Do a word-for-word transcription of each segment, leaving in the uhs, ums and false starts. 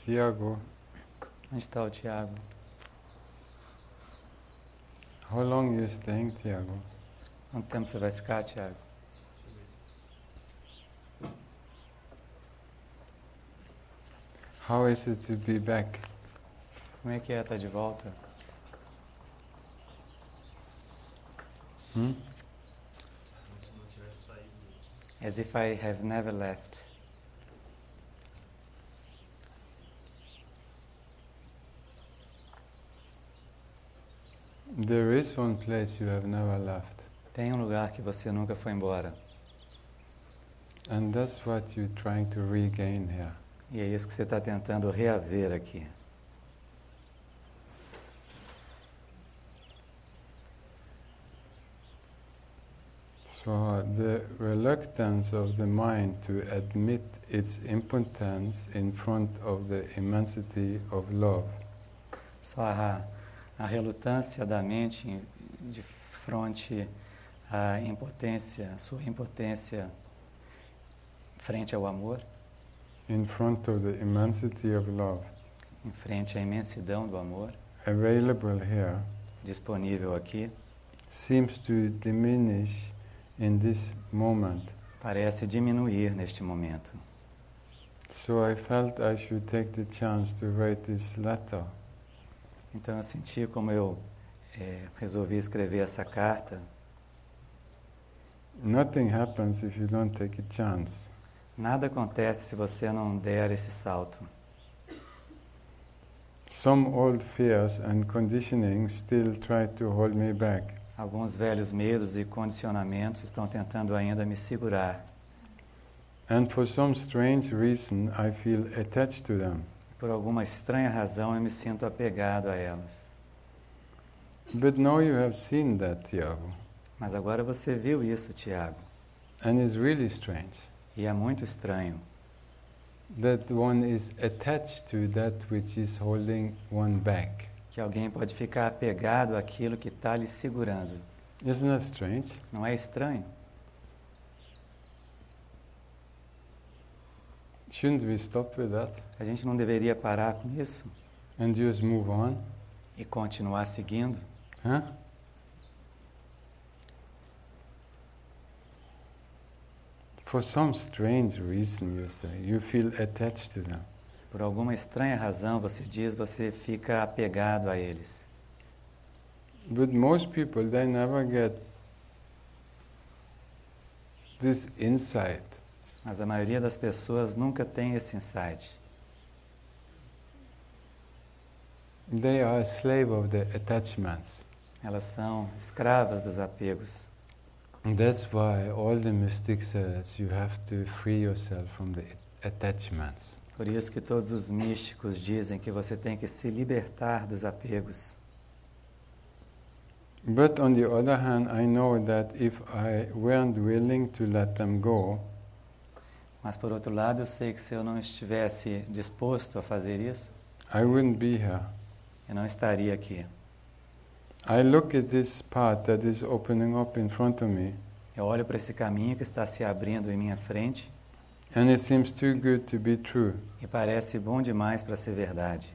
Tiago, Onde está o Tiago? how long you staying, Tiago? Quanto tempo você vai ficar, Tiago? How is it to be back? Como é que é estar de volta? Hmm? As if I have never left. There is one place you have never left, Tem um lugar que você nunca foi embora. and that's what you're trying to regain here. E é isso que você está tentando reaver aqui. So the reluctance of the mind to admit its impotence in front of the immensity of love Só a, a relutância da mente em- de frente à impotência, à sua impotência frente ao amor, in front of the immensity of love em frente à imensidão do amor, available here disponível aqui, seems to diminish in this moment. parece diminuir neste momento. So I felt I should take the chance to write this letter. Então eu senti como eu é, resolvi escrever essa carta. Nothing happens if you don't take a chance. Nada acontece se você não der esse salto. Some old fears and conditioning still try to hold me back. Alguns velhos medos e condicionamentos estão tentando ainda me segurar. And for some strange reason I feel attached to them. Por alguma estranha razão eu me sinto apegado a elas. But now you have seen that, Tiago. Mas agora você viu isso, Tiago. And it's really strange E é muito estranho that one is attached to that which is holding one back. que alguém pode ficar apegado àquilo que está lhe segurando. Isn't that strange? Não é estranho? Shouldn't we stop with that A gente não deveria parar com isso and just move on? e continuar seguindo? Huh? For some strange reason, you say, you feel attached to them. Por alguma estranha razão, você diz, você fica apegado a eles. But most people, they never get this insight. Mas a maioria das pessoas nunca tem esse insight. They are a slave of the attachments. Elas são escravas dos apegos. And that's why all the mystics says you have to free yourself from the attachments. Por isso que todos os místicos dizem que você tem que se libertar dos apegos. But on the other hand, I know that if I weren't willing to let them go, Mas por outro lado, eu sei que se eu não estivesse disposto a fazer isso, I wouldn't be here. eu não estaria aqui. I look at this path that is opening up in front of me, Eu olho para esse caminho que está se abrindo em minha frente and it seems too good to be true. e parece bom demais para ser verdade.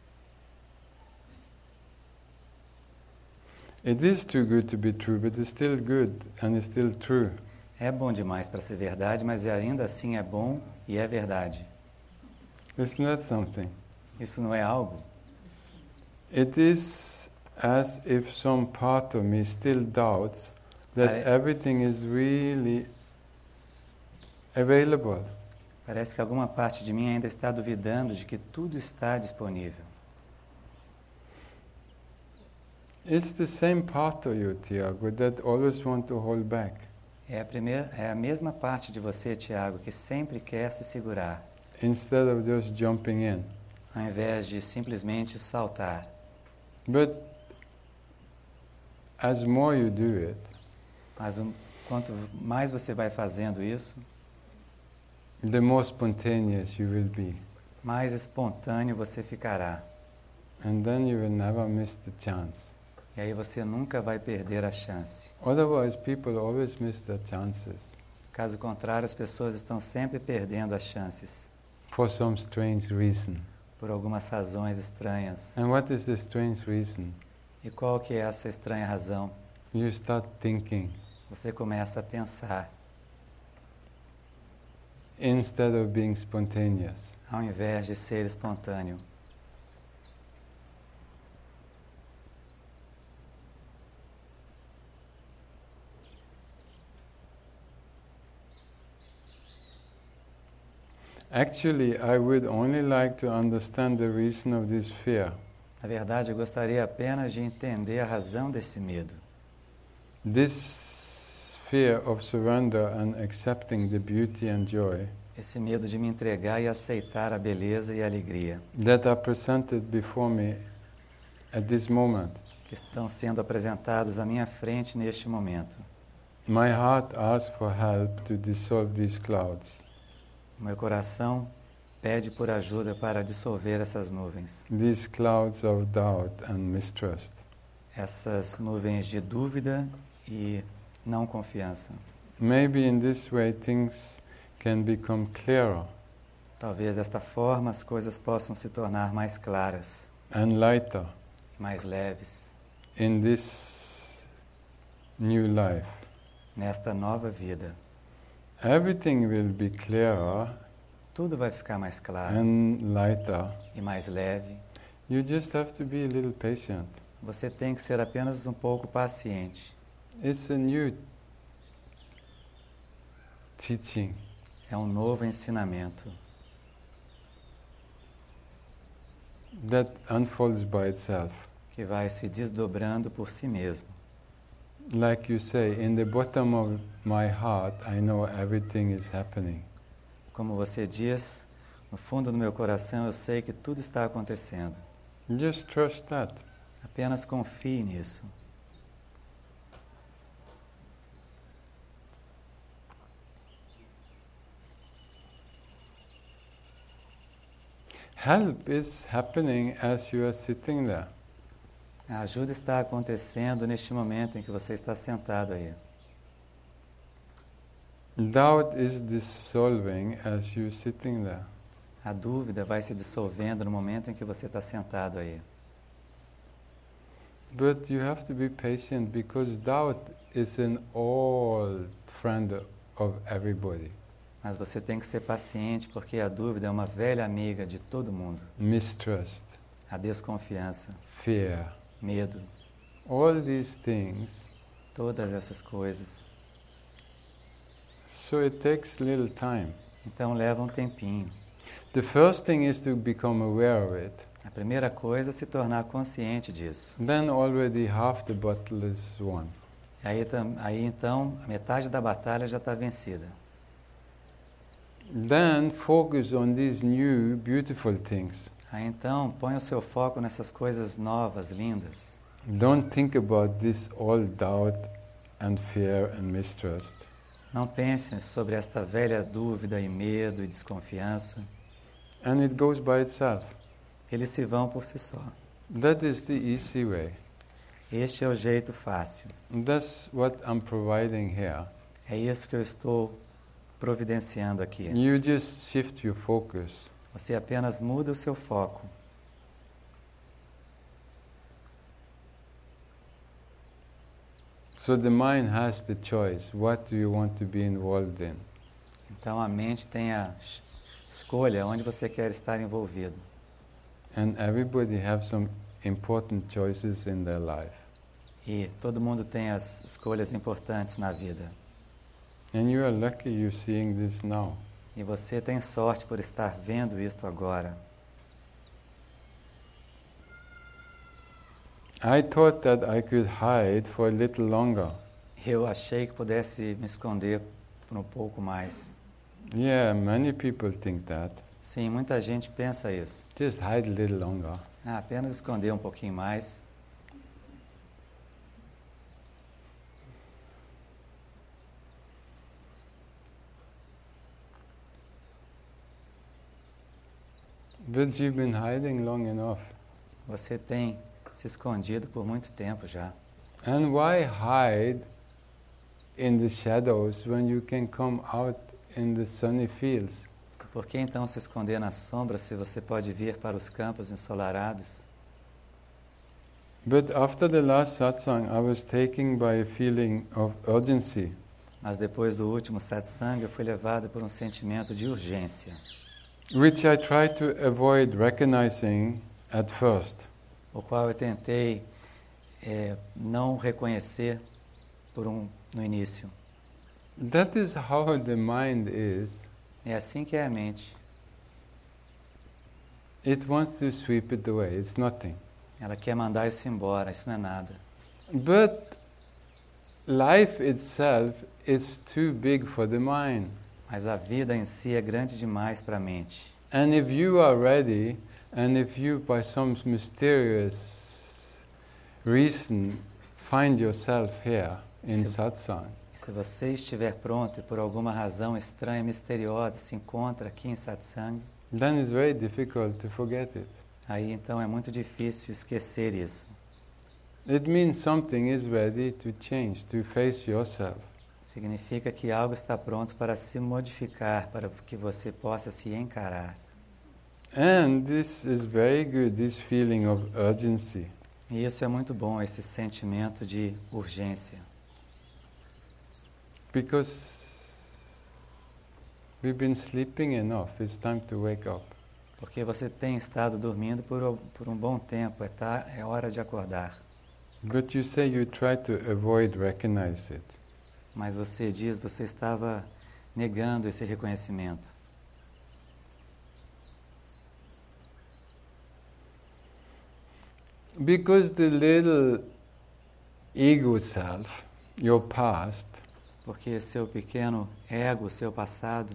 It is too good to be true, but it's still good and it's still true. É bom demais para ser verdade, mas ainda assim é bom e é verdade. Isn't that something? Isso não é algo? It is as if some part of me still doubts that Pare- everything is really available. Parece que alguma parte de mim ainda está duvidando de que tudo está disponível. It's the same part of you, Tiago, that always want to hold back. É a, primeira, é a mesma parte de você, Tiago, que sempre quer se segurar, Instead of just jumping in. ao invés de simplesmente saltar. But as more you do it, Mas um, quanto mais você vai fazendo isso, the more spontaneous you will be. mais espontâneo você ficará. And then you will never miss the chance. E aí você nunca vai perder a chance. Otherwise, people always miss their chances Caso contrário, as pessoas estão sempre perdendo as chances, for some strange reason. por algumas razões estranhas. And what is the strange reason? E qual que é essa estranha razão? You start thinking Você começa a pensar, instead of being spontaneous. ao invés de ser espontâneo. Actually, I would only like to understand the reason of this fear. Na verdade, eu gostaria apenas de entender a razão desse medo. This fear of surrender and accepting the beauty and joy Esse medo de me entregar e aceitar a beleza e a alegria that are presented before me at this moment. que estão sendo apresentados à minha frente neste momento. My heart asks for help to dissolve these clouds, Meu coração pede por ajuda para dissolver essas nuvens, these clouds of doubt and mistrust. essas nuvens de dúvida e não confiança. Maybe in this way things can become clearer Talvez desta forma as coisas possam se tornar mais claras, and lighter mais leves, in this new life. nesta nova vida. Everything will be clearer Tudo vai ficar mais claro and lighter. e mais leve. You just have to be a little patient. Você tem que ser apenas um pouco paciente. It's a new teaching. É um novo ensinamento That unfolds by itself. que vai se desdobrando por si mesmo. Like you say, in the bottom of my heart, I know everything is happening. Como você diz, no fundo do meu coração eu sei que tudo está acontecendo. Just trust that. Apenas confie nisso. Help is happening as you are sitting there. A ajuda está acontecendo neste momento em que você está sentado aí. Doubt is dissolving as you're sitting there. A dúvida vai se dissolvendo no momento em que você está sentado aí. But you have to be patient because doubt is an old friend of everybody. Mas você tem que ser paciente porque a dúvida é uma velha amiga de todo mundo. Mistrust, A desconfiança, fear, medo, all these things. todas essas coisas. So it takes little time. Então leva um tempinho. The first thing is to become aware of it. A primeira coisa é se tornar consciente disso. Then already half the battle is won. Aí, tam- aí então, a metade da batalha já está vencida. Then focus on these new beautiful things. Aí então, põe o seu foco nessas coisas novas, lindas. Don't think about this all doubt and fear and mistrust. Não pense sobre esta velha dúvida e medo e desconfiança. And it goes by itself. Eles se vão por si só. That is the easy way. Este é o jeito fácil. That's what I'm providing here. É isso que eu estou providenciando aqui. You just shift your focus. Você apenas muda o seu foco. So the mind has the choice. What do you want to be involved in? Então a mente tem a es- escolha onde você quer estar envolvido. And everybody have some important choices in their life. E todo mundo tem as escolhas importantes na vida. And you are lucky you're seeing this now. E você tem sorte por estar vendo isto agora. I thought that I could hide for a little longer. Eu achei que pudesse me esconder por um pouco mais. Yeah, many people think that. Sim, muita gente pensa isso. Just hide a little longer. Ah, apenas esconder um pouquinho mais. But you've been hiding long enough. Você tem se escondido por muito tempo já. And why hide in the shadows when you can come out in the sunny fields? Por que então se esconder na sombra se você pode vir para os campos ensolarados? But after the last satsang, I was taken by a feeling of urgency. Mas depois do último satsang, eu fui levado por um sentimento de urgência, which I tried to avoid recognizing at first. o qual eu tentei é, não reconhecer por um, no início. That is how the mind is. É assim que é a mente. It wants to sweep it away. It's nothing. Ela quer mandar isso embora, isso não é nada. But life itself is too big for the mind. Mas a vida em si é grande demais para a mente. And if you are ready, and if you by some mysterious reason find yourself here in Se- satsang, E se você estiver pronto e por alguma razão estranha, misteriosa, se encontra aqui em satsang, then it's very difficult to forget it. aí então é muito difícil esquecer isso. It means something is ready to change, to face yourself. Significa que algo está pronto para se modificar, para que você possa se encarar. And this is very good, this feeling of urgency. E isso é muito bom, esse sentimento de urgência. Because we've been sleeping enough, it's time to wake up. Porque você tem estado dormindo por, por um bom tempo, é, tá, é hora de acordar. But you say you try to avoid recognize it. Mas você diz, você estava negando esse reconhecimento. Because the little ego self, your past, Porque seu pequeno ego, seu passado,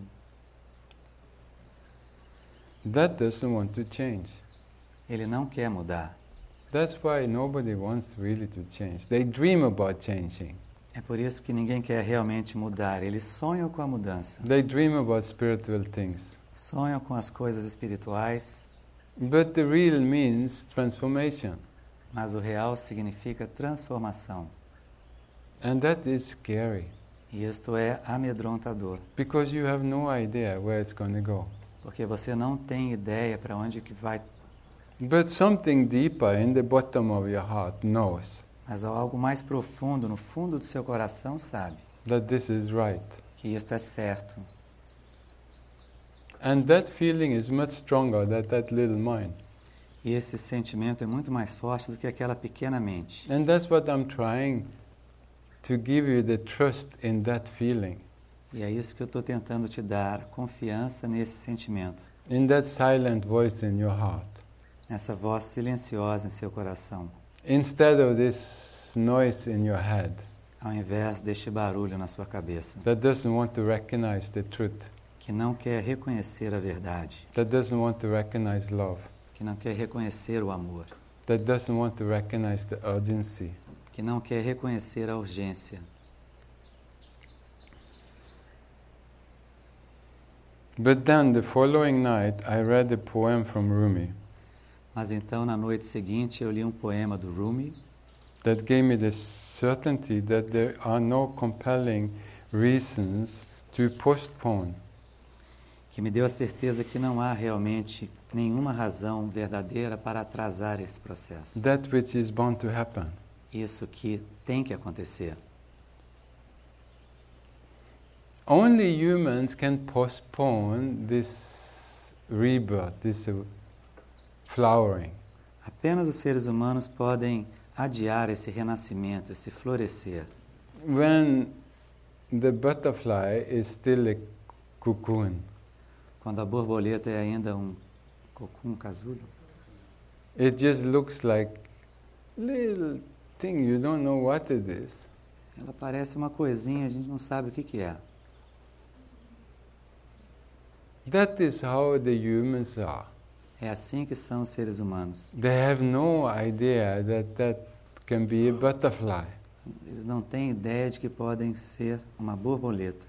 that doesn't want to change. ele não quer mudar. That's why nobody wants really to change. They dream about changing. É por isso que ninguém quer realmente mudar. Eles sonham com a mudança. They dream about spiritual things. Sonham com as coisas espirituais, But the real means transformation. mas o real significa transformação. And that is scary. E isto é amedrontador, Because you have no idea where it's going to go. porque você não tem ideia para onde que vai, But something deeper in the bottom of your heart knows mas algo mais profundo, no fundo do seu coração, sabe that this is right. que isto é certo. And that feeling is much stronger than that little mind. E esse sentimento é muito mais forte do que aquela pequena mente. And that's what I'm trying to give you, the trust in that feeling, E é isso que eu estou tentando te dar, confiança nesse sentimento, in that silent voice in your heart. nessa voz silenciosa em seu coração, Instead of this noise in your head ao invés deste barulho na sua cabeça, that doesn't want to recognize the truth, que não quer reconhecer a verdade, that doesn't want to recognize love, que não quer reconhecer o amor, that doesn't want to recognize the urgency. que não quer reconhecer a urgência. But then the following night I read a poem from Rumi Mas então, na noite seguinte, eu li um poema do Rumi, that gave me the certainty that there are no compelling reasons to postpone. que me deu a certeza que não há realmente nenhuma razão verdadeira para atrasar esse processo. That which is bound to happen. Isso que tem que acontecer. Only humans can postpone this rebirth, this uh, flowering. Apenas os seres humanos podem adiar esse renascimento, esse florescer. When the butterfly is still a cocoon, Quando a borboleta é ainda um cocum, um casulo, it just looks like little thing, you don't know what it is. ela parece uma coisinha, a gente não sabe o que que é. That is how the humans are. É assim que são os seres humanos. They have no idea that that can be a butterfly. Eles não têm ideia de que podem ser uma borboleta.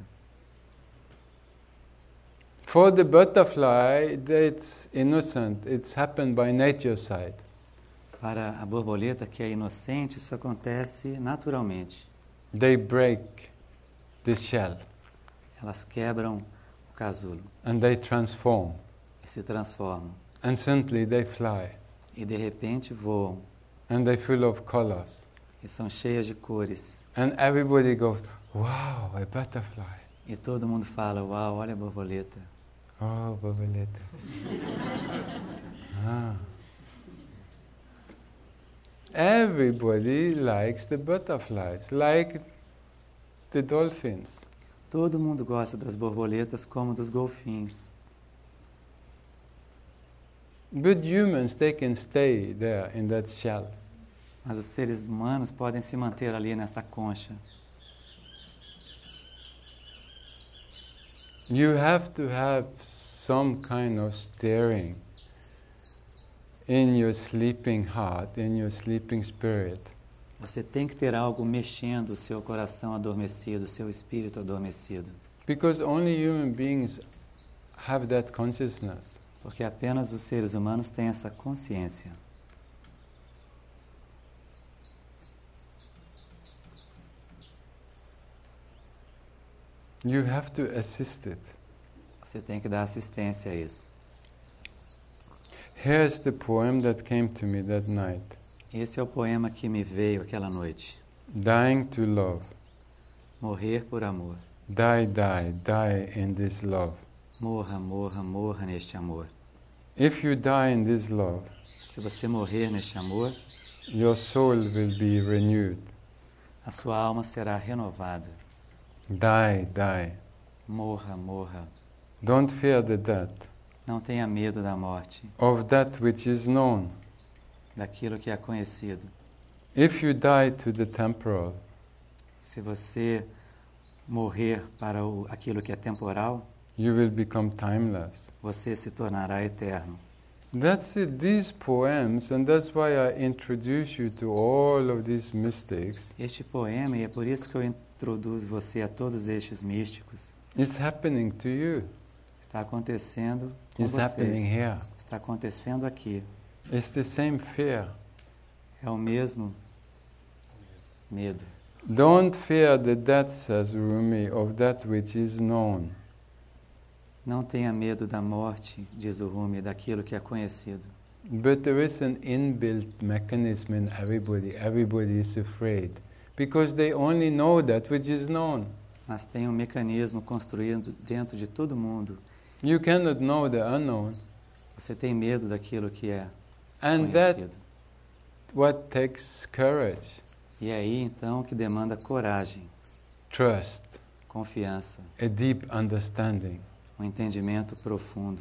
For the butterfly, that's innocent. It's happened by nature's side. Para a borboleta que é inocente, isso acontece naturalmente. They break the shell. Elas quebram o casulo and they transform. e se transformam. And suddenly they fly. E de repente voam And they're full of colors. e são cheias de cores. And everybody goes, wow, a butterfly. E todo mundo fala, uau, olha a borboleta. Oh, borboleta. ah. Everybody likes the butterflies, like the dolphins. Todo mundo gosta das borboletas como dos golfinhos. But humans, they can stay there in that shell. Mas os seres humanos podem se manter ali nesta concha. You have to have some kind of stirring in your sleeping heart, in your sleeping spirit. Você tem que ter algo mexendo o seu coração adormecido, o seu espírito adormecido. Because only human beings have that consciousness. Porque apenas os seres humanos têm essa consciência. You have to assist it. Você tem que dar assistência a isso. Here's the poem that came to me that night. Esse é o poema que me veio aquela noite. Dying to love. Morrer por amor. Die, die, die in this love. Morra, morra, morra neste amor. If you die in this love, se você morrer neste amor, your soul will be renewed. A sua alma será renovada. Die, die. Morra, morra. Don't fear the death. Não tenha medo da morte. Of that which is known. Daquilo que é conhecido. If you die to the temporal, se você morrer para o, aquilo que é temporal, you will become timeless. Você se tornará eterno. That's it. These poems, and that's why I introduce you to all of these mystics. Este poema, e é por isso que eu introduzo você a todos estes místicos. It's happening to you. Está acontecendo com It's vocês. happening here. Está acontecendo aqui. It's the same fear. É o mesmo medo. Don't fear the death, says Rumi, of that which is known. Não tenha medo da morte, diz o Rumi, daquilo que é conhecido. But there is an inbuilt mechanism in everybody. Everybody is afraid because they only know that which is known. Mas tem um mecanismo construído dentro de todo mundo. You cannot know the unknown. Você tem medo daquilo que é And conhecido. that what takes courage. E é aí então que demanda coragem, trust, confiança, a deep understanding. Um entendimento profundo.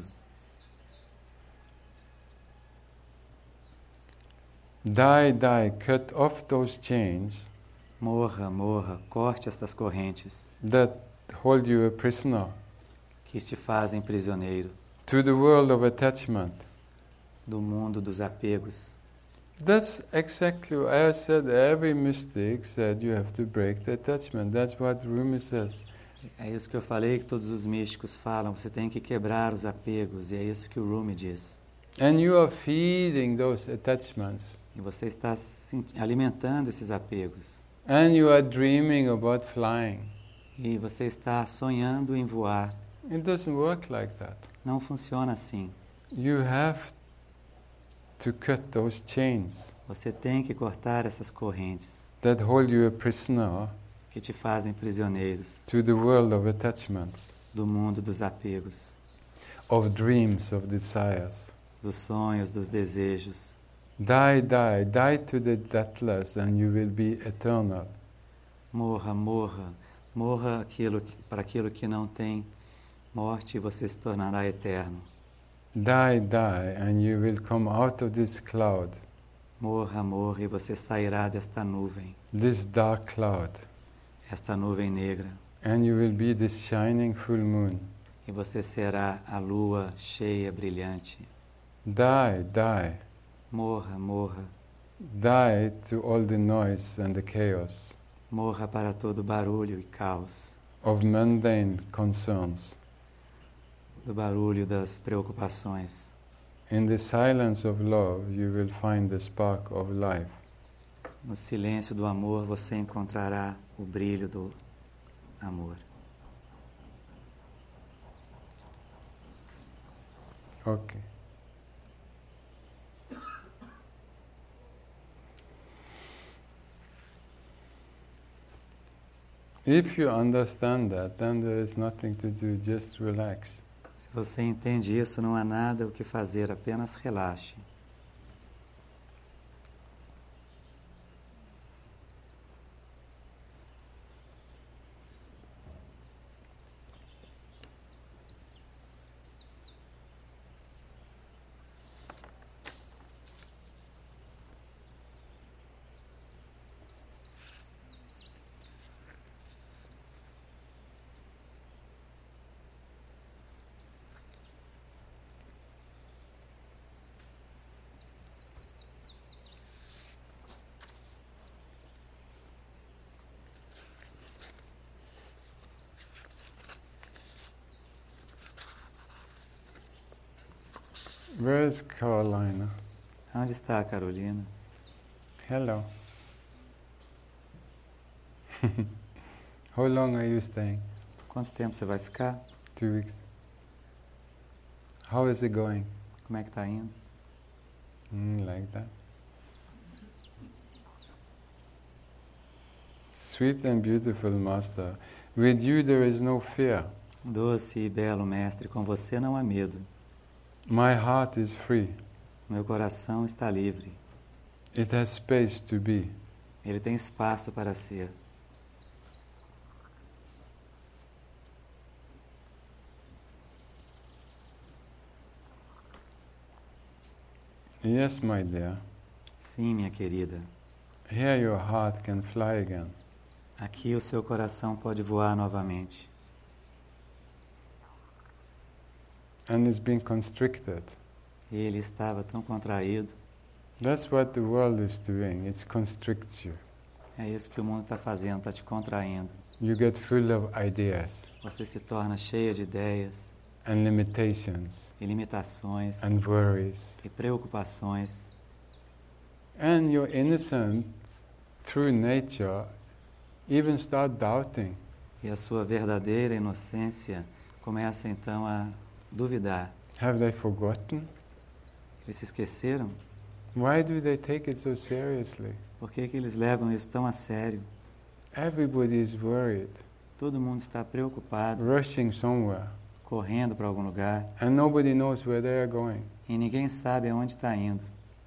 Die, die, cut off those chains. Morra, morra, corte estas correntes. That hold you a prisoner. Que te fazem prisioneiro. To the world of attachment. Do mundo dos apegos. That's exactly what I said. Every mystic said you have to break the attachment. That's what Rumi says. É isso que eu falei, que todos os místicos falam. Você tem que quebrar os apegos. E é isso que o Rumi diz. And you are feeding those attachments. E você está alimentando esses apegos. And you are dreaming about flying. E você está sonhando em voar. It doesn't work like that. Não funciona assim. You have to cut those chains. Você tem que cortar essas correntes. That hold you a prisoner. Que te fazem prisioneiros. To the world of attachments. Do mundo dos apegos. Of dreams, of desires. Dos sonhos, dos desejos. Die, die, die to the deathless and you will be eternal. Morra, morra, morra aquilo que, para aquilo que não tem morte e você se tornará eterno. Die, die and you will come out of this cloud. Morra, morra e você sairá desta nuvem. This dark cloud. Esta nuvem negra. And you will be this shining full moon. E você será a lua cheia, brilhante. Die, die. Morra, morra. Die to all the noise and the chaos. Morra para todo barulho e caos. Of mundane concerns. Do barulho das preocupações. In the silence of love you will find the spark of life. No silêncio do amor você encontrará o brilho do amor. Okay. If you understand that, then there is nothing to do, just relax. Se você entende isso, não há nada o que fazer, apenas relaxe. Where is Carolina? Onde está a Carolina? Hello. How long are you staying? Quanto tempo você vai ficar? Two weeks. How is it going? Como é que está indo? Mm, like that. Sweet and beautiful Master, with you there is no fear. Doce e belo Mestre, com você não há medo. My heart is free. Meu coração está livre. It has space to be. Ele tem espaço para ser. Yes, my dear. Sim, minha querida. Here your heart can fly again. Aqui o seu coração pode voar novamente. And it's been constricted. Ele estava tão contraído. That's what the world is doing. It constricts you. É isso que o mundo está fazendo, está te contraindo. You get full of ideas Você se torna cheia de ideias and limitations e limitações and worries. e preocupações. And your innocent, true nature even start doubting. E a sua verdadeira inocência começa então a duvidar. Have they forgotten? Eles se esqueceram? Why do they take it so seriously? Por que que eles levam isso tão a sério? Everybody is worried, Todo mundo está preocupado, rushing somewhere, correndo para algum lugar, and nobody knows where they are going. e ninguém sabe aonde está indo.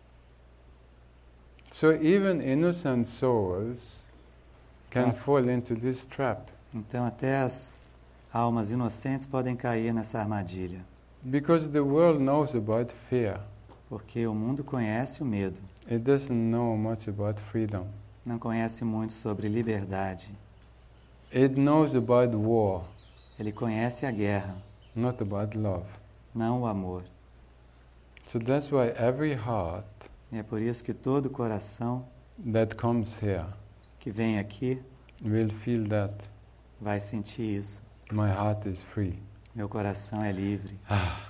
So even innocent souls can Ah. fall into this trap, Então até as almas inocentes podem cair nessa armadilha, because the world knows about fear. porque o mundo conhece o medo, It doesn't know much about freedom. não conhece muito sobre liberdade. It knows about war, Ele conhece a guerra, not about love. não o amor. So that's why every heart E é por isso que todo coração that comes here que vem aqui will feel that vai sentir isso. my heart is free. Meu coração é livre. Ah.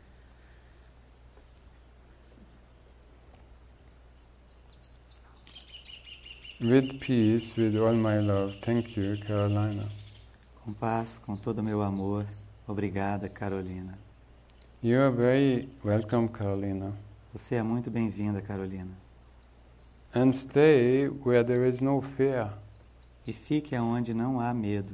With peace, with all my love, thank you, Carolina. Com paz, com todo o meu amor. Obrigada, Carolina. You are very welcome, Carolina. Você é muito bem-vinda, Carolina. And stay where there is no fear. E fique aonde não há medo.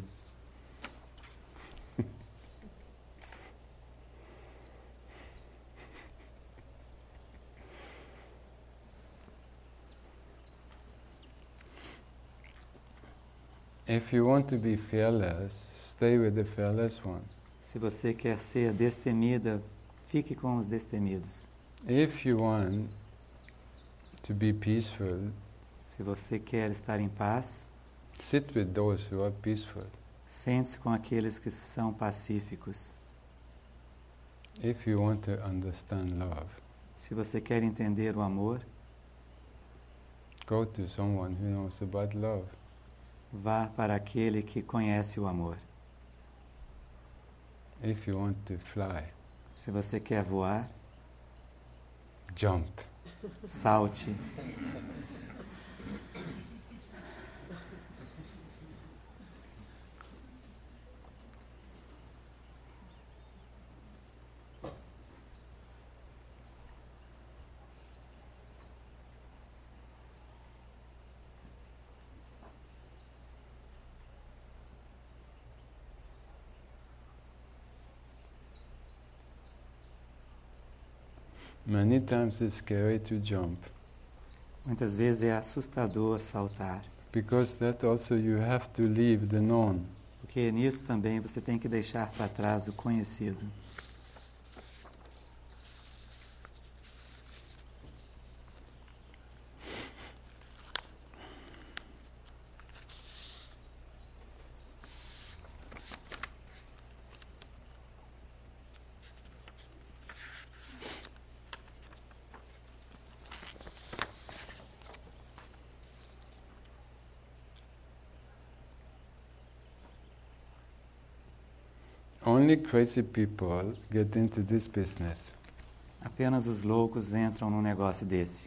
If you want to be fearless, stay with the fearless one. Se você quer ser destemida, fique com os destemidos. If you want to be peaceful, Se você quer estar em paz, sit with those who are peaceful. sente-se com aqueles que são pacíficos. If you want to understand love, Se você quer entender o amor, go to someone who knows about love. vá para aquele que conhece o amor. If you want to fly, Se você quer voar, jump. salte. Many times it's scary to jump, Muitas vezes é assustador saltar, because that also you have to leave the known. porque nisso também você tem que deixar para trás o conhecido. Only crazy people get into this business. Apenas os loucos entram num negócio desse.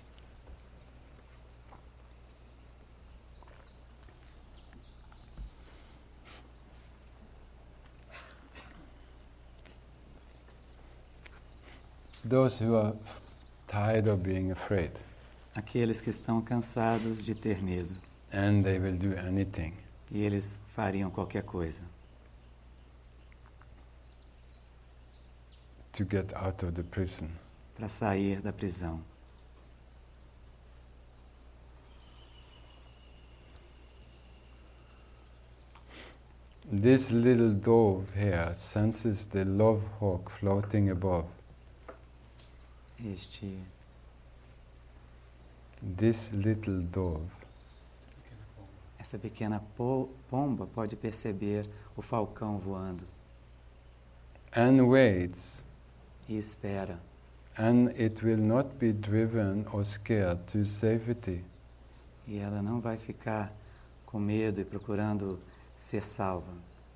Those who are tired of being afraid, Aqueles que estão cansados de ter medo. and they will do anything. E eles fariam qualquer coisa To get out of the prison. para sair da prisão. This little dove here senses the love hawk floating above. Este, This little dove essa pequena po- pomba pode perceber o falcão voando and waits, e espera. and it will not be driven or scared to safety. E ela não vai ficar com medo e procurando ser salva.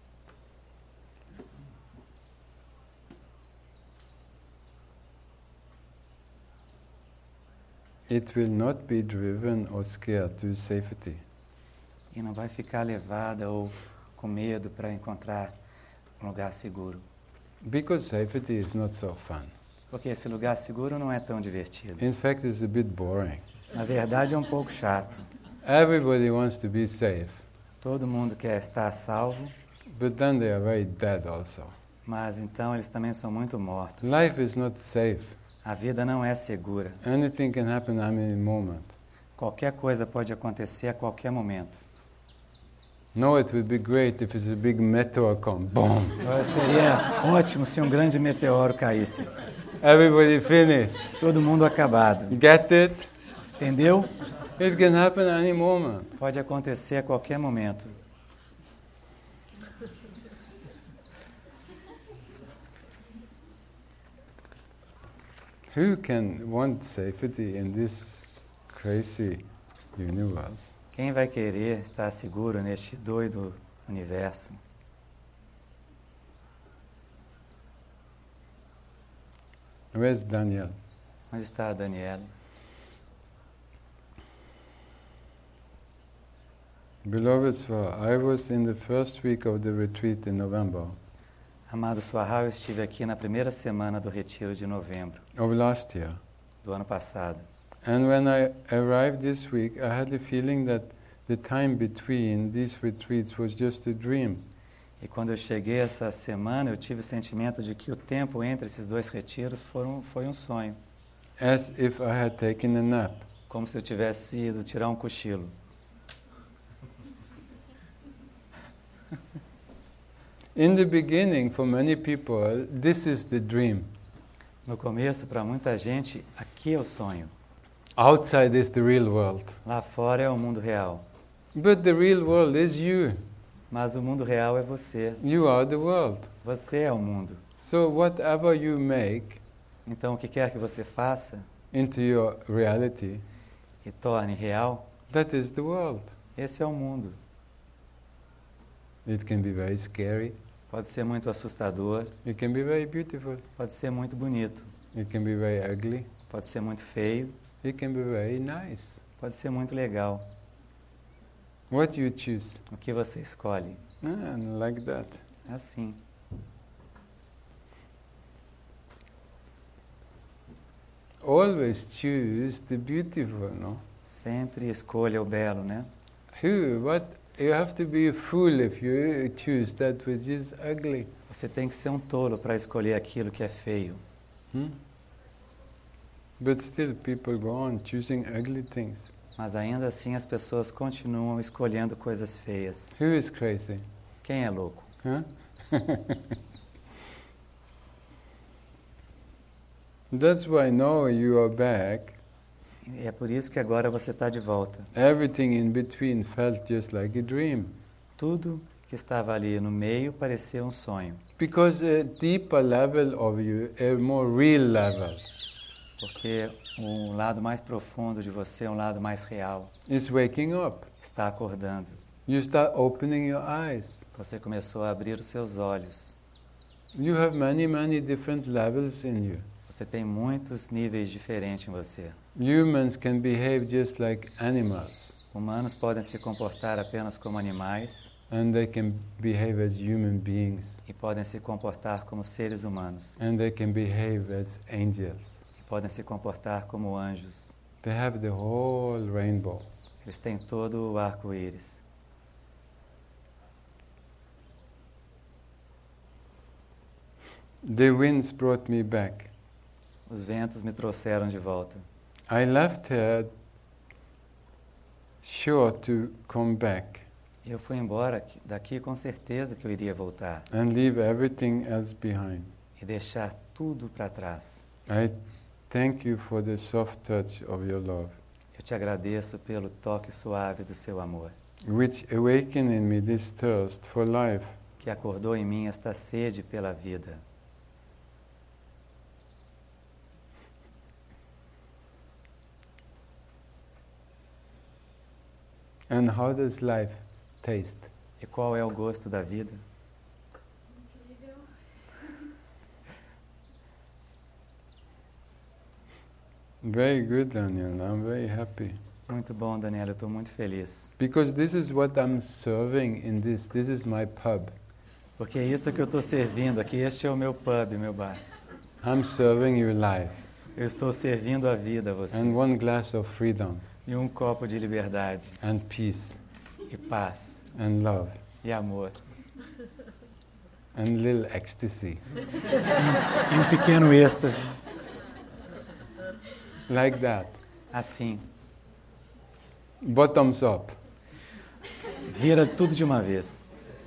It will not be driven or scared to safety. E não vai ficar levada ou com medo para encontrar um lugar seguro. Because safety is not so fun. Porque esse lugar seguro não é tão divertido. In fact, it's a bit boring. Na verdade, é um pouco chato. Everybody wants to be safe, Todo mundo quer estar salvo, but then they are very dead also. mas então eles também são muito mortos. Life is not safe. A vida não é segura. Anything can happen at any moment. Qualquer coisa pode acontecer a qualquer momento. No, it would be great if it's a big meteor come, boom, Agora, seria ótimo se um grande meteoro caísse. everybody finished. Todo mundo acabado. Get it? Entendeu? It can happen at any moment. Pode acontecer a qualquer momento. Who can want safety in this crazy universe? Quem vai querer estar seguro neste doido universo? Where's Daniel? Onde está a Daniela? Beloved Swa, I was in the first week of the retreat in November Amado Swahal, eu estive aqui na primeira semana do retiro de novembro of last year. do ano passado. And when I arrived this week, I had the feeling that the time between these retreats was just a dream. E quando eu cheguei essa semana, eu tive o sentimento de que o tempo entre esses dois retiros foram, foi um sonho. As if I had taken a nap. Como se eu tivesse ido tirar um cochilo. In the beginning, for many people, this is the dream. No começo, para muita gente, aqui é o sonho. Outside is the real world. Lá fora é o mundo real. But the real world is you. Mas o mundo real é você. You are the world. Você é o mundo. So whatever you make Então, o que quer que você faça into your reality, e torne real, that is the world. esse é o mundo. It can be very scary. Pode ser muito assustador, It can be very beautiful. pode ser muito bonito, It can be very ugly. pode ser muito feio, It can be very nice. pode ser muito legal. What you choose? O que você escolhe? Ah, like that. É assim. Always choose the beautiful, no? Sempre escolha o belo, né? Who? What? You have to be a fool if you choose that which is ugly. Você tem que ser um tolo para escolher aquilo que é feio. Hmm? But still people go on choosing ugly things. Mas ainda assim as pessoas continuam escolhendo coisas feias. Who is crazy? Quem é louco? Huh? That's why now you are back. E é por isso que agora você está de volta. Everything in between felt just like a dream. Tudo que estava ali no meio parecia um sonho. Because a deeper level of you, a more real level, Porque um lado mais profundo de você, um lado mais real, is waking up. está acordando. You start opening your eyes. Você começou a abrir os seus olhos. You have many, many different levels in you. Você tem muitos níveis diferentes em você. Humans can behave just like animals, Humanos podem se comportar apenas como animais and they can behave as human beings, e podem se comportar como seres humanos. and they can behave as angels. E podem se comportar como anjos. They have the whole rainbow. Eles têm todo o arco-íris. The winds brought me back. Os ventos me trouxeram de volta. I left here sure to come back Eu fui embora daqui com certeza que eu iria voltar and leave everything else behind. e deixar tudo para trás. I thank you for the soft touch of your love, Eu te agradeço pelo toque suave do seu amor, which awakened in me this thirst for life. que acordou em mim esta sede pela vida. And how does life taste? E qual é o gosto da vida? Incrível. Very good, Daniel. I'm very happy. Muito bom, Daniela, eu estou muito feliz. Because this is what I'm serving in this. This is my pub. Porque é isso que eu estou servindo aqui. Este é o meu pub, meu bar. I'm serving you life. Eu estou servindo a vida a você. And one glass of freedom, E um copo de liberdade, and peace, e paz, and love, e amor. and little ecstasy. E um pequeno êxtase, Like that. assim. Bottoms up. Vira tudo de uma vez.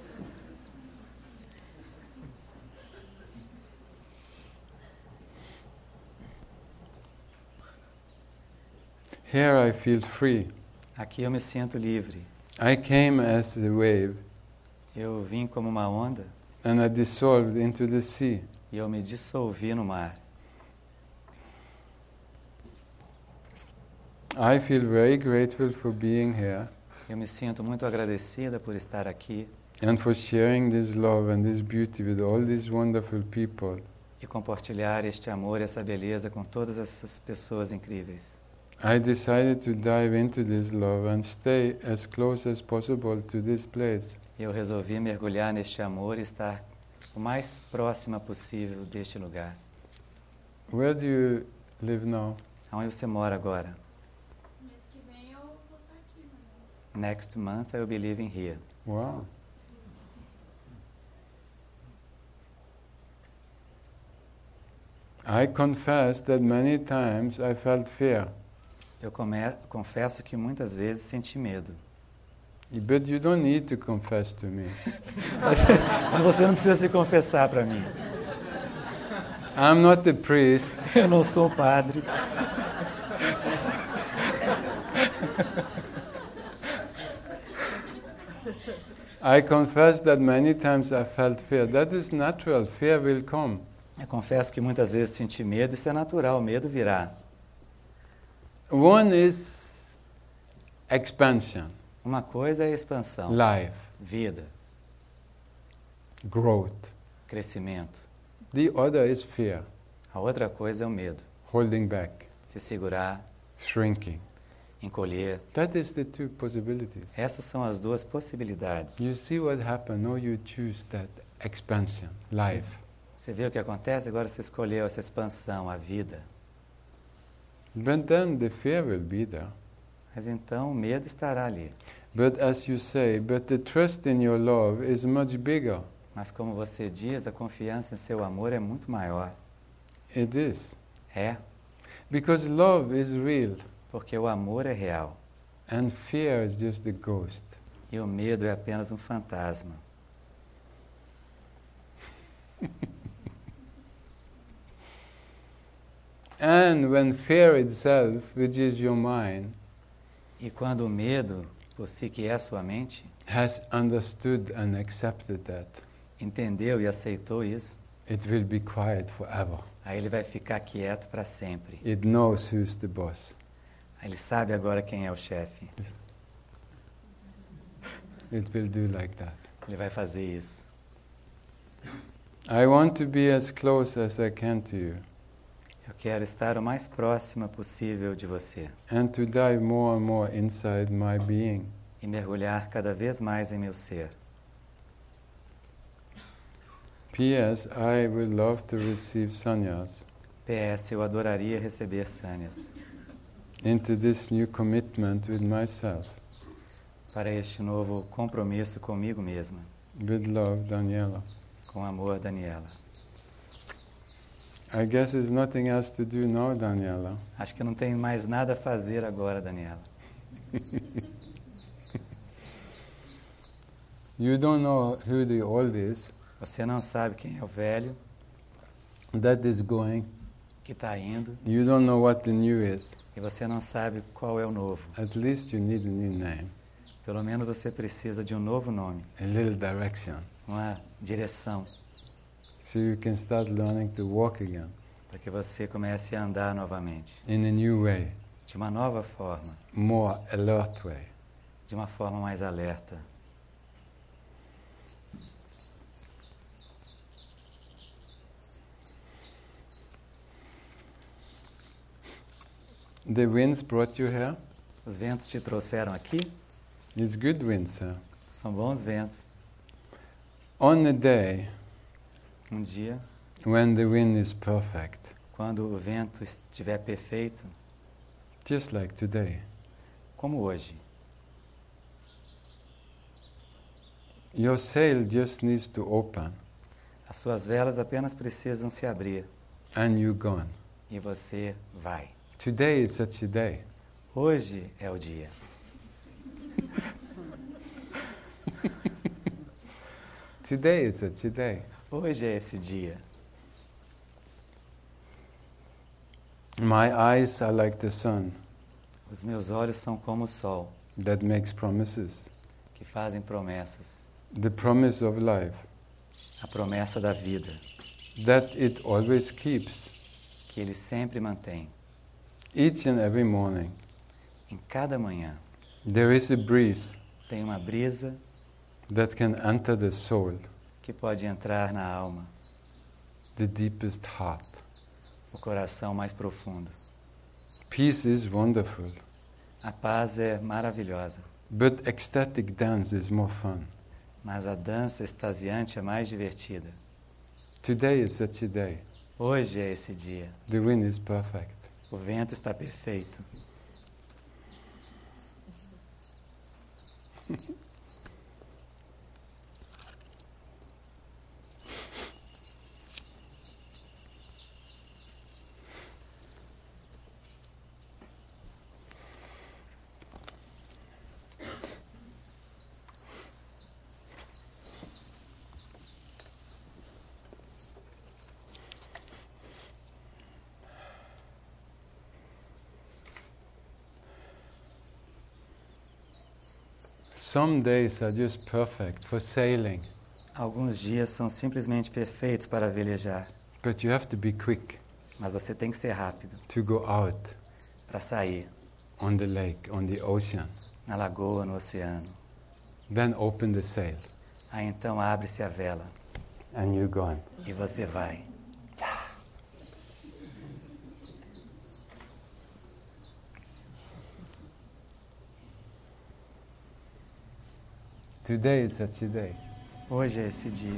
Here I feel free. Aqui eu me sinto livre. I came as the wave, Eu vim como uma onda and I dissolved into the sea. e eu me dissolvi no mar. I feel very grateful for being here Eu me sinto muito agradecida por estar aqui and for sharing this love and this beauty with all these wonderful people. e compartilhar este amor e essa beleza com todas essas pessoas incríveis. I decided to dive into this love and stay as close as possible to this place. Eu resolvi mergulhar neste amor e estar o mais próxima possível deste lugar. Where do you live now? Aonde você mora agora? Mês que vem eu vou estar aqui, né? Next month I will be living here. Wow. I confess that many times I felt fear, Eu come- confesso que muitas vezes senti medo. but you don't need to confess to me. Mas você não precisa se confessar para mim. I'm not the priest. Eu não sou padre. I confess that many times I felt fear. That is natural. Fear will come. Eu confesso que muitas vezes senti medo, isso é natural, o medo virá. One is expansion, Uma coisa é expansão, life, vida, growth. crescimento. The other is fear, A outra coisa é o medo, holding back, se segurar, shrinking. encolher. That is the two possibilities. Essas são as duas possibilidades. You see what happened? Now you choose that expansion, life. Você vê o que acontece? Agora você escolheu essa expansão, a vida. But then the fear will be there. Mas então o medo estará ali. But as you say, but the trust in your love is much bigger. Mas como você diz, a confiança em seu amor é muito maior. It is. É. Because love is real Porque o amor é real and fear is just a ghost. e o medo é apenas um fantasma. And when fear itself, which is your mind, E quando o medo, por si que é a sua mente, has understood and accepted that, entendeu e aceitou isso, it will be quiet forever. aí ele vai ficar quieto para sempre. It knows who's the boss. Aí ele sabe agora quem é o chefe. It will do like that. Ele vai fazer isso. I want to be as close as I can to you Eu quero estar o mais próxima possível de você and to dive more and more inside my being. e mergulhar cada vez mais em meu ser. P S. I would love to receive sannyas P S. Eu adoraria receber sânias into this new commitment with myself. para este novo compromisso comigo mesma. With love, Daniela. Com amor, Daniela. I guess there's nothing else to do now, Daniela. Acho que não tem mais nada a fazer agora, Daniela. You don't know who the old is Você não sabe quem é o velho that is going. que está indo You don't know what the new is. e você não sabe qual é o novo. At least you need a new name, Pelo menos você precisa de um novo nome, a little direction, uma direção, so you can start learning to walk again para que você comece a andar novamente, in a new way, de uma nova forma, more alert way. de uma forma mais alerta. The winds brought you here. Os ventos te trouxeram aqui? It's good winds, sir. São bons ventos. On a day Um dia, when the wind is perfect, quando o vento estiver perfeito, just like today, como hoje, your sail just needs to open as suas velas apenas precisam se abrir and you're gone. e você vai. Today is such a day. Hoje é o dia. Today is such a day. Hoje é esse dia. My eyes are like the sun Os meus olhos são como o sol, that makes promises. que fazem promessas. The promise of life A promessa da vida, that it always keeps. que ele sempre mantém. Each and every morning Em cada manhã, there is a breeze tem uma brisa that can enter the soul, que pode entrar na alma, the deepest heart. o coração mais profundo. Peace is wonderful, A paz é maravilhosa, but ecstatic dance is more fun. mas a dança extasiante é mais divertida. Today is such a day. Hoje é esse dia. The wind is perfect. O vento está perfeito. Some days are just perfect for sailing, Alguns dias são simplesmente perfeitos para velejar, but you have to be quick mas você tem que ser rápido to go out para sair on the lake, on the ocean. na lagoa, no oceano. Then open the sail Aí então abre-se a vela and you're gone. e você vai. Today is such a day. Hoje é esse dia.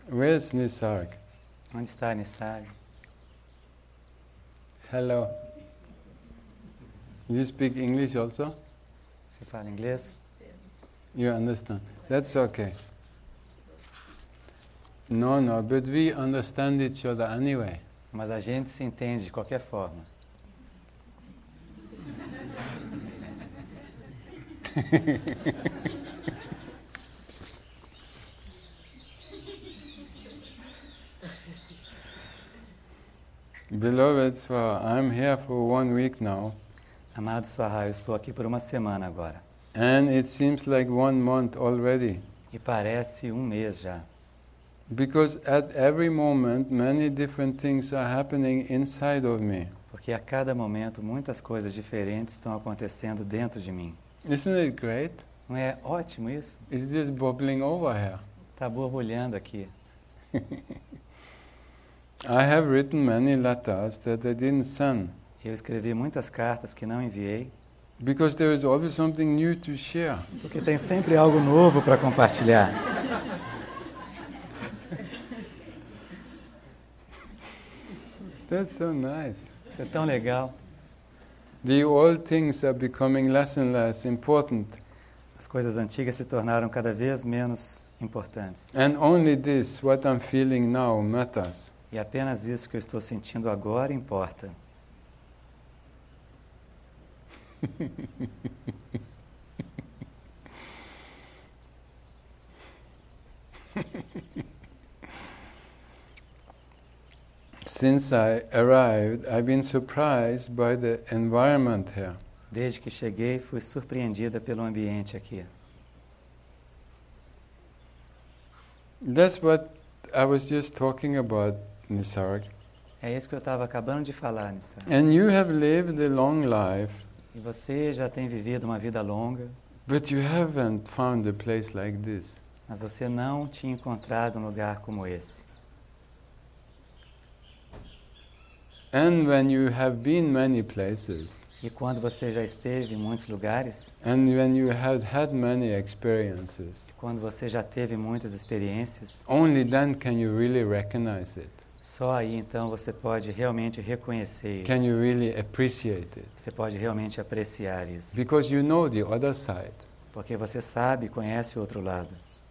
Where's Nisarg? Onde está Nisarg? Hello. You speak English also? Você fala inglês? You understand? That's okay. No, no, but we understand each other anyway. Mas a gente se entende de qualquer forma. Beloved Swaha, I'm here for one week now. Amado Swaha, eu estou aqui por uma semana agora. And it seems like one month already. E parece um mês já. Because at every moment, many different things are happening inside of me. Porque a cada momento, muitas coisas diferentes estão acontecendo dentro de mim. Isn't it great? Não é ótimo isso? It's just bubbling over here. Está borbulhando aqui. I have written many letters that I didn't send. Eu escrevi muitas cartas que não enviei. Because there is always something new to share. Porque tem sempre algo novo para compartilhar. That's so nice. Isso é tão legal. The old things are becoming less and less important. As coisas antigas se tornaram cada vez menos importantes. And only this, what I'm feeling now, matters. E apenas isso que eu estou sentindo agora importa. Since I arrived, I've been surprised by the environment here. Desde que cheguei, fui surpreendida pelo ambiente aqui. That's what I was just talking about, Nisarg. É isso que eu estava acabando de falar, Nisarg. And you have lived a long life, E você já tem vivido uma vida longa, but you haven't found a place like this. mas você não tinha encontrado um lugar como esse. And when you have been many places, E quando você já esteve em muitos lugares, and when you have had many experiences, quando você já teve muitas experiências, only then can you really recognize it. só aí então você pode realmente reconhecer Can isso. you really appreciate it? Você pode realmente apreciar isso. Because you know the other side. Porque você sabe e conhece o outro lado.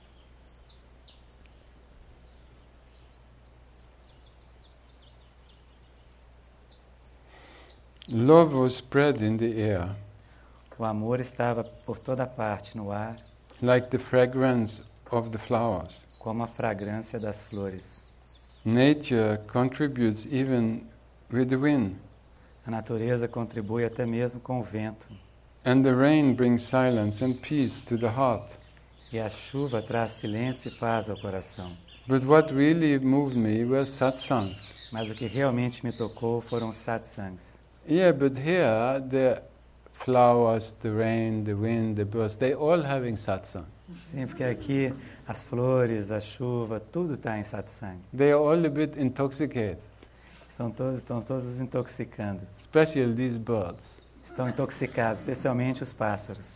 Love was spread in the air, O amor estava por toda parte no ar, like the fragrance of the flowers. como a fragrância das flores. Nature contributes even with the wind, A natureza contribui até mesmo com o vento. and the rain brings silence and peace to the heart. E a chuva traz silêncio e paz ao coração. But what really moved me were satsangs. Mas o que realmente me tocou foram os satsangs. Yeah, but here the flowers, the rain, the wind, the birds, they all having satsang. Sim, porque aqui as flores, a chuva, tudo está em satsang. They are all a bit intoxicated, Estão todos, estão todos intoxicando. especially these birds. Estão intoxicados, especialmente os pássaros.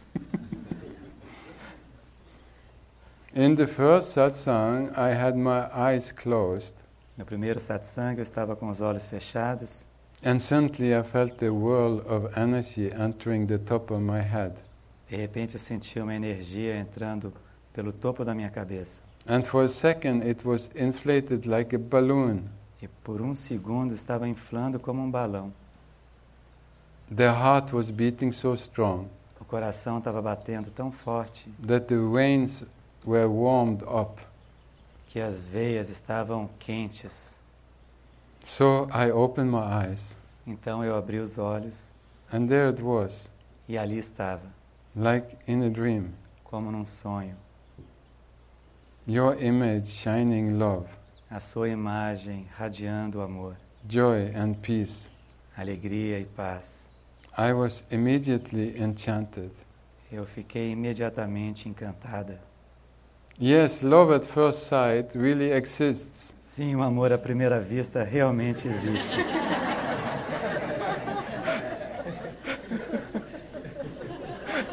In the first satsang, I had my eyes closed, No primeiro satsang eu estava com os olhos fechados and suddenly I felt a whirl of energy entering the top of my head. De repente eu senti uma energia entrando pelo topo da minha cabeça. And for a second it was inflated like a balloon. E por um segundo estava inflando como um balão. The heart was beating so strong O coração estava batendo tão forte that the veins were warmed up. que as veias estavam quentes. So I opened my eyes, Então eu abri os olhos and there it was, e ali estava, like in a dream. como num sonho, Your image shining love, a sua imagem radiando amor, joy and peace. alegria e paz. I was immediately enchanted. Eu fiquei imediatamente encantada. Yes, love at first sight really exists. Sim, o amor à primeira vista realmente existe.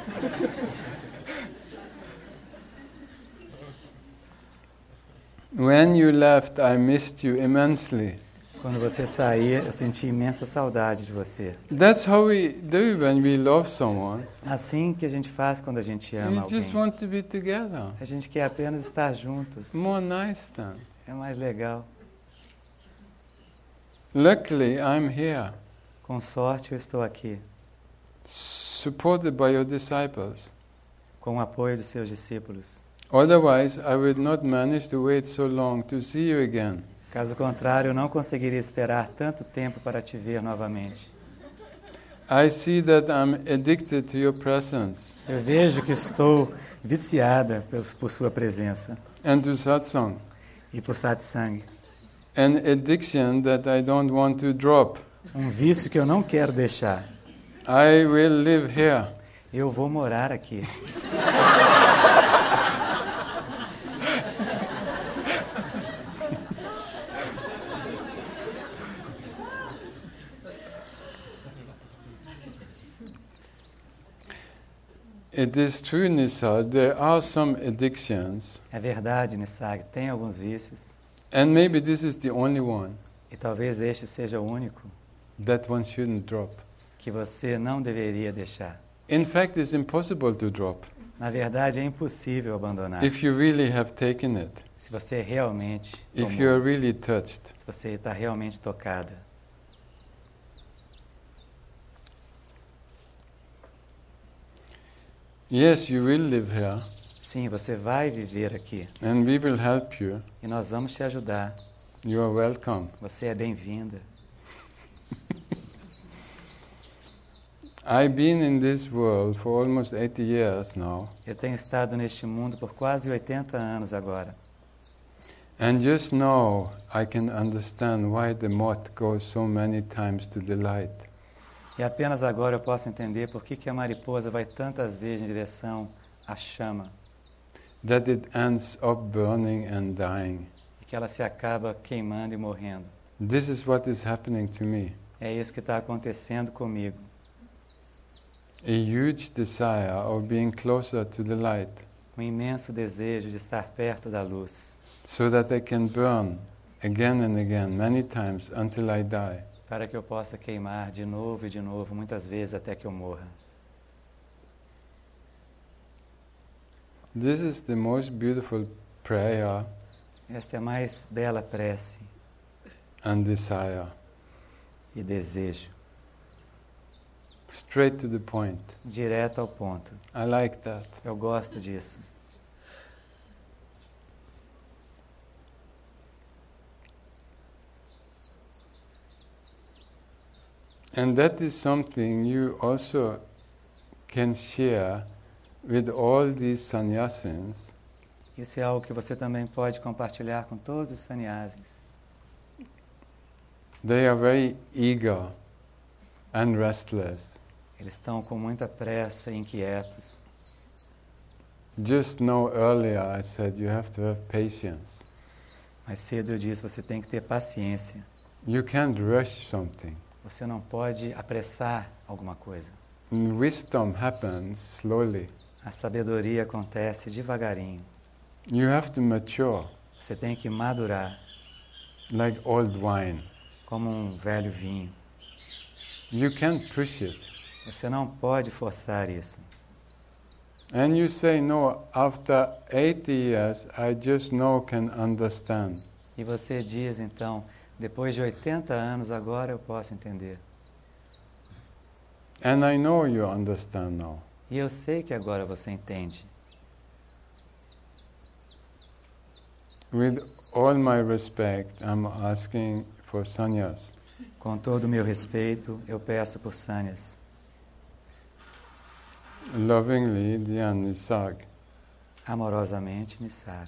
When When you left, I missed you immensely. Quando você saía, eu senti imensa saudade de você. That's how we do when we love someone. Assim que a gente faz quando a gente ama You alguém. just want to be together. A gente quer apenas estar juntos. More nice than. É mais legal. Luckily, I'm here, Com sorte, eu estou aqui, supported by your disciples. com o apoio dos seus discípulos. Otherwise, I would not manage to wait so long to see you again. Caso contrário, eu não conseguiria esperar tanto tempo para te ver novamente. I see that I'm addicted to your presence Eu vejo que estou viciada por, por sua presença and to satsang, e por satsang. an addiction that I don't want to drop. Um vício que eu não quero deixar. I will live here. Eu vou morar aqui. It is true, Nisa, there are some addictions, É verdade, Nissag, tem alguns vícios, and maybe this is the only one e talvez este seja o único that one shouldn't drop. que você não deveria deixar. In fact, it's impossible to drop Na verdade, é impossível abandonar. if you really have taken it, Se você realmente if tomou, you are really touched. se você está realmente tocada. Yes, you will live here, Sim, você vai viver aqui and we will help you. e nós vamos te ajudar. You are welcome. Você é bem-vinda. I've been in this world for almost eighty years now, Eu tenho estado neste mundo por quase oitenta anos agora. and just now I can understand why the moth goes so many times to the light. E apenas agora eu posso entender por que, que a mariposa vai tantas vezes em direção à chama That it ends up burning and dying. e que ela se acaba queimando e morrendo. This is what is happening to me. É isso que está acontecendo comigo. A huge desire of being closer to the light, Um imenso desejo de estar perto da luz, so that I can burn again and again, many times, until I die. para que eu possa queimar de novo e de novo, muitas vezes até que eu morra. This is the most beautiful prayer Esta é a mais bela prece and desire. e desejo, Straight to the point. direto ao ponto. I like that. Eu gosto disso. And that is something you also can share with all these sannyasis Isso é algo que você também pode compartilhar com todos os sannyasis. They are very eager and restless. Eles estão com muita pressa e inquietos. Just now earlier I said you have to have patience. Mais cedo eu disse, você tem que ter paciência. You can't rush something. Você não pode apressar alguma coisa. And wisdom happens slowly. A sabedoria acontece devagarinho. You have to mature Você tem que madurar like old wine. como um velho vinho. You can't push it. Você não pode forçar isso. And you say, no, after eighty years, I just now can understand. E você diz, então, depois de oitenta anos, agora eu posso entender. And I know you understand now. E eu sei que agora você entende. With all my respect, I'm asking for sannyas. Com todo o meu respeito, eu peço por sannyas. Lovingly, Dhyan Nisag. Amorosamente, me sabe.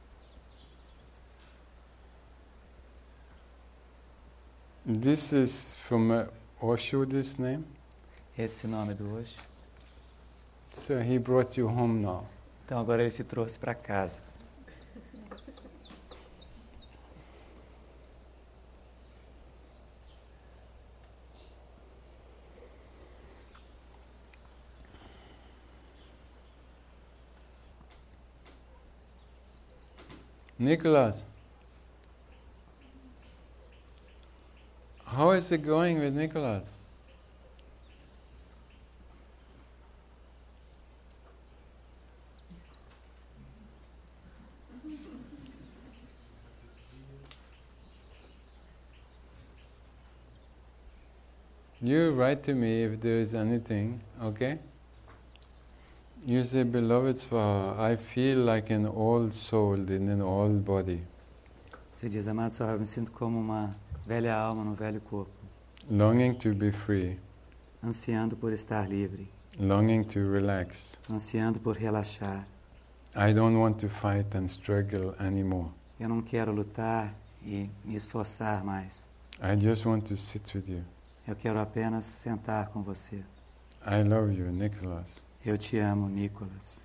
This is from uh, Osho, this name. Esse nome do hoje. So he brought you home now. Então agora ele te trouxe para casa. Nicholas, How is it going with Nicholas? You write to me if there is anything, okay? You say, beloved Swaha, I feel like an old soul in an old body, Você diz, amado Swaha, eu me sinto como uma velha alma num velho corpo, longing to be free, ansiando por estar livre, longing to relax. ansiando por relaxar. I don't want to fight and struggle anymore. Eu não quero lutar e me esforçar mais. I just want to sit with you. Eu quero apenas sentar com você. I love you, Nicholas. Eu te amo, Nicholas.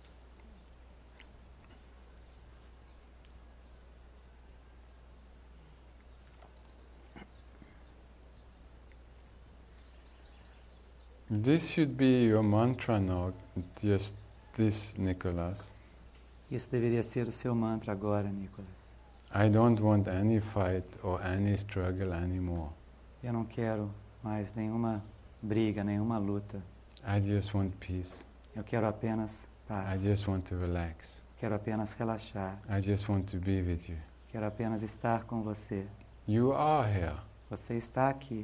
This should be your mantra now, just this, Nicholas. Isso deveria ser o seu mantra agora, Nicholas. I don't want any fight or any struggle anymore. Eu não quero mais nenhuma briga, nenhuma luta. I just want peace. Eu quero apenas I paz. just want to relax. Quero apenas relaxar. I just want to be with you. Quero apenas estar com você. You are here. Você está aqui.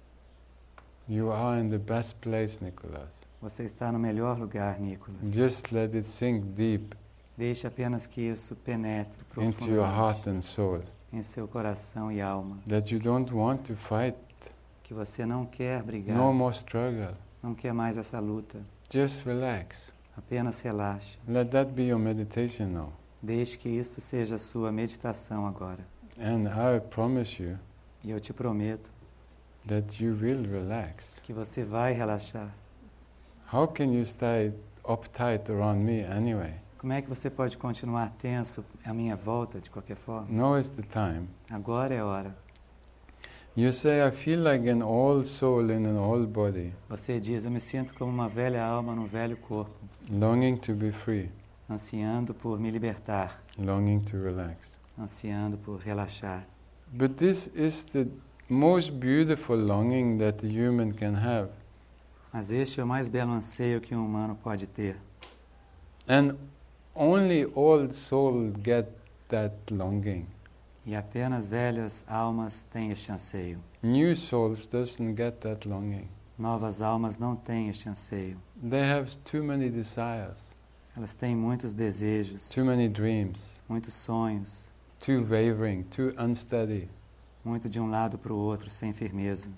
You are in the best place, Nicholas. Você está no melhor lugar, Nicholas. Just let it sink deep Deixe apenas que isso penetre into your heart profundamente and soul. em seu coração e alma. That you don't want to fight. Que você não quer brigar, No more struggle. não quer mais essa luta. Just relax. Apenas relaxe. Let that be your meditation now. Deixe que isso seja a sua meditação agora. And I promise you E eu te prometo that you will relax. que você vai relaxar. How can you stay uptight around me anyway? Como é que você pode continuar tenso à minha volta, de qualquer forma? Now is the time. Agora é a hora. You say, I feel like an old soul in an old body, Você diz, eu me sinto como uma velha alma num velho corpo, longing to be free, ansiando por me libertar, longing to relax. ansiando por relaxar. But this is the most beautiful longing that the human can have. Mas este é o mais belo anseio que um humano pode ter. And only old souls get that longing. E apenas velhas almas têm este anseio. New souls doesn't get that longing. Novas almas não têm este anseio. They have too many desires, Elas têm muitos desejos, too many dreams, muitos sonhos, too wavering, too unsteady. muito de um lado para o outro, sem firmeza.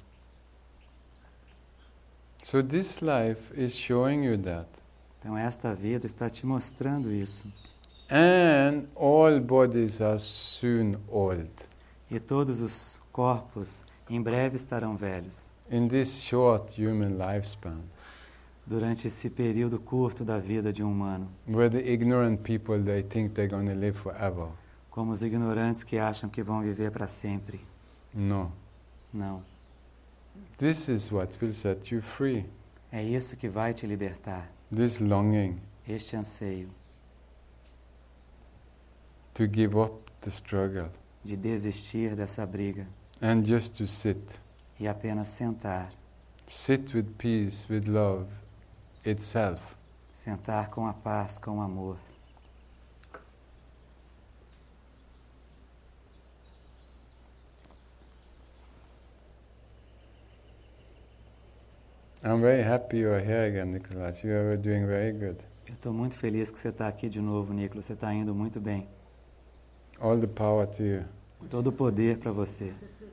So this life is showing you that. Então esta vida está te mostrando isso. And all bodies are soon old. E todos os corpos em breve estarão velhos. In this short human lifespan, Durante esse período curto da vida de um humano. where the ignorant people, they think they're going to live forever. Como os ignorantes que acham que vão viver para sempre. No. Não. This is what will set you free. É isso que vai te libertar. This longing Este anseio to give up the struggle de desistir dessa briga and just to sit. e apenas sentar. Sit with peace, with love itself. Sentar com a paz, com o amor. I'm very happy you are here again, Nicholas. You are doing very good. Eu estou muito feliz que você está aqui de novo, Nicolas. Você está indo muito bem. All the power to you. Todo o poder para você.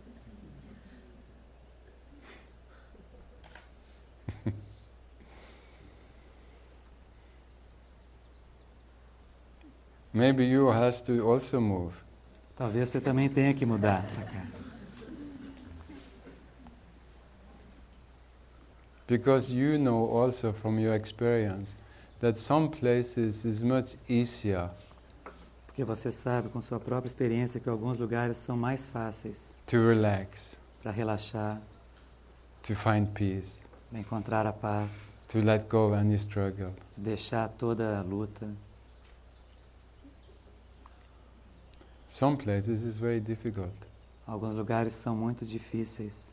Maybe you has to also move. Talvez você também tenha que mudar para cá. Because you know also from your experience that some places is much easier Porque você sabe com sua própria experiência que alguns lugares são mais fáceis to relax, para relaxar, to find peace, para encontrar a paz, to let go of any struggle. deixar toda a luta. Some places is very difficult. Alguns lugares são muito difíceis.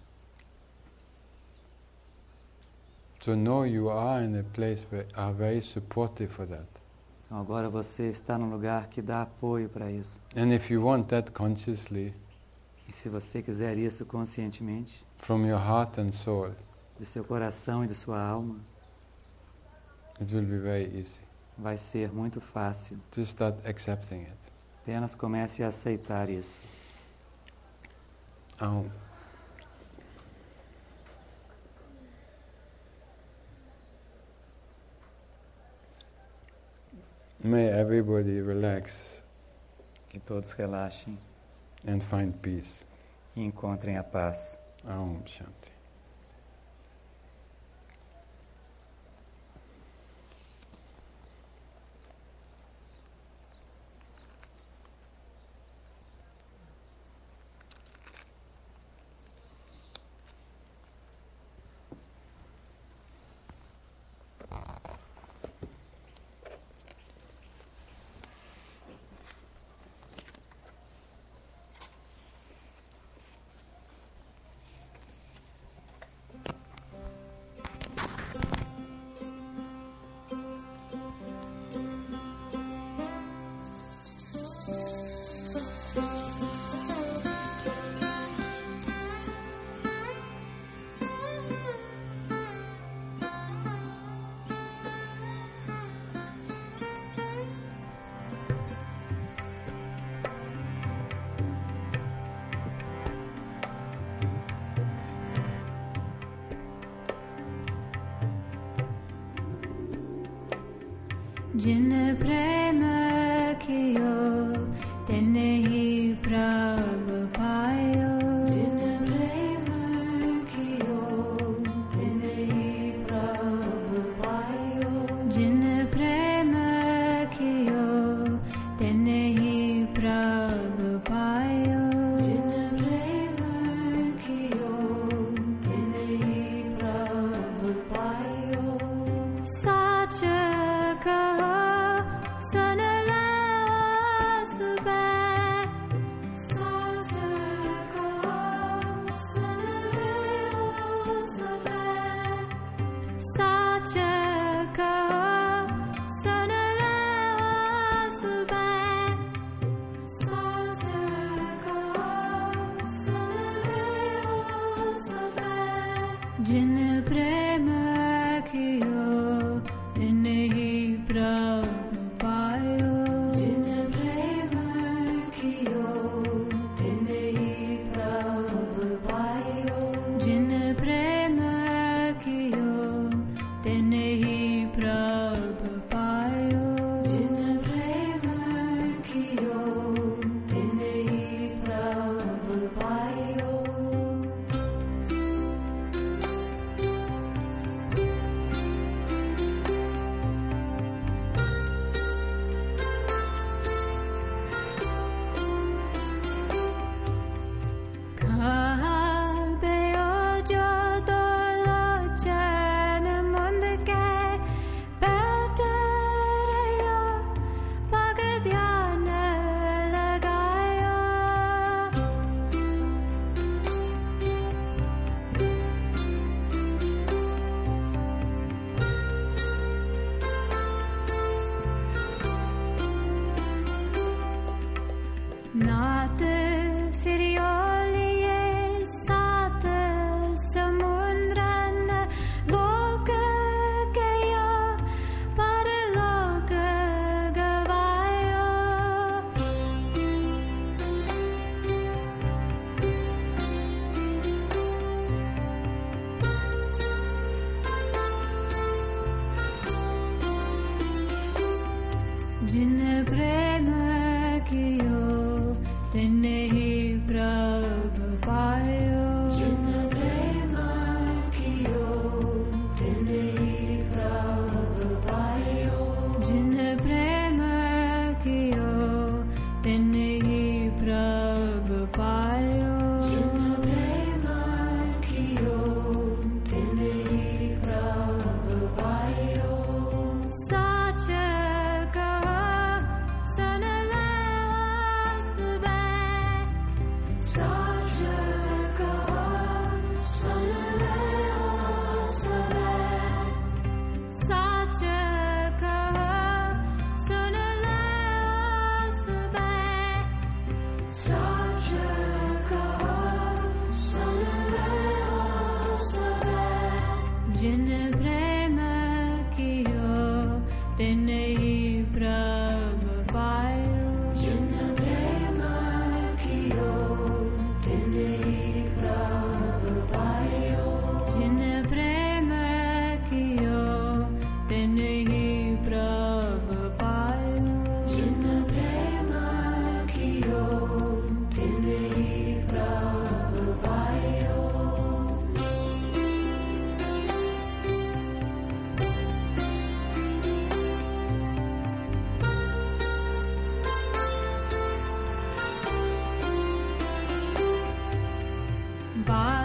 So now you are in a place where are very supportive for that. Então agora você está num lugar que dá apoio para isso. And if you want that consciously, E se você quiser isso conscientemente, from your heart and soul, de seu coração e de sua alma, it will be very easy. vai ser muito fácil. Just start accepting it. Apenas comece a aceitar isso. Aum. May everybody relax Que todos relaxem and find peace. e encontrem a paz. Aum Shanti. जिन प्रेम कियो तिने ही प्रभ पायो जिन प्रेम कियो तिने ही प्रभ पायो जिन प्रेम कियो तिने ही प्रभ पायो जिन प्रेम कियो तिने ही प्रभ पायो साच कहो सुन लो सुबह साच कहो सुन लो सुबह साच कहो सुन लो सुबह साच कहो सुन लो सुबह जिन प्रेम कियो तिने ही प्रभ पायो जिन प्रेम कियो तिने ही प्रभ पायो जिन प्रेम कियो तिने ही प्रभ पायो जिन प्रेम कियो तिने ही प्रभ पायो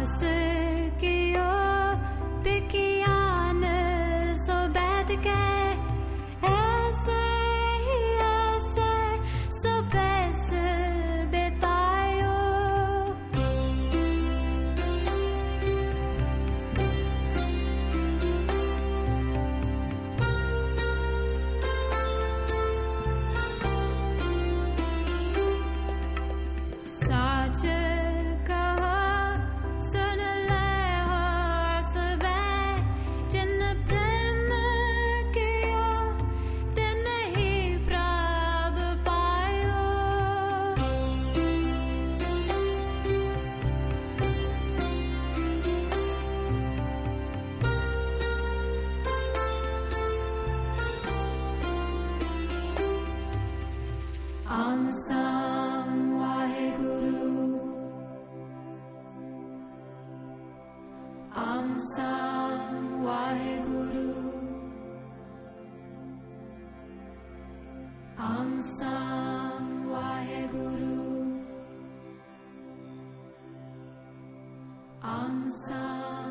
ce que pequeno sou bad que esse esse soubesse betaio sache Ansam Waheguru Ansam Waheguru Ansam Waheguru Ansam